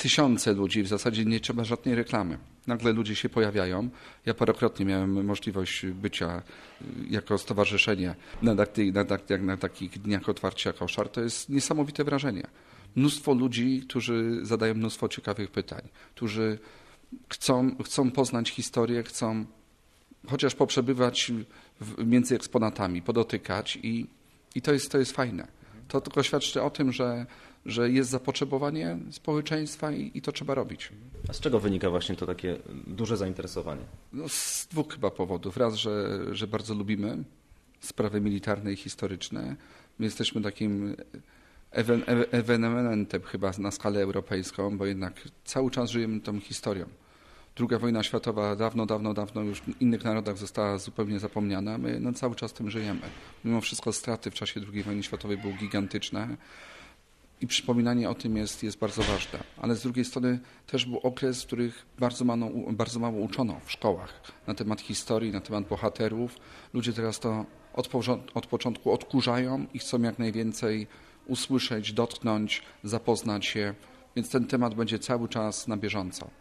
tysiące ludzi, w zasadzie nie trzeba żadnej reklamy. Nagle ludzie się pojawiają. Ja parokrotnie miałem możliwość bycia jako stowarzyszenie na takich dniach otwarcia koszar. To jest niesamowite wrażenie. Mnóstwo ludzi, którzy zadają mnóstwo ciekawych pytań, którzy chcą poznać historię, chcą chociaż poprzebywać między eksponatami, podotykać i to jest fajne. To tylko świadczy o tym, że jest zapotrzebowanie społeczeństwa i to trzeba robić. A z czego wynika właśnie to takie duże zainteresowanie? No, z dwóch chyba powodów. Raz, że bardzo lubimy sprawy militarne i historyczne. My jesteśmy takim ewenementem chyba na skalę europejską, bo jednak cały czas żyjemy tą historią. II wojna światowa dawno już w innych narodach została zupełnie zapomniana. My cały czas tym żyjemy. Mimo wszystko straty w czasie II wojny światowej były gigantyczne i przypominanie o tym jest bardzo ważne. Ale z drugiej strony też był okres, w których bardzo mało uczono w szkołach na temat historii, na temat bohaterów. Ludzie teraz to od początku odkurzają i chcą jak najwięcej usłyszeć, dotknąć, zapoznać się. Więc ten temat będzie cały czas na bieżąco.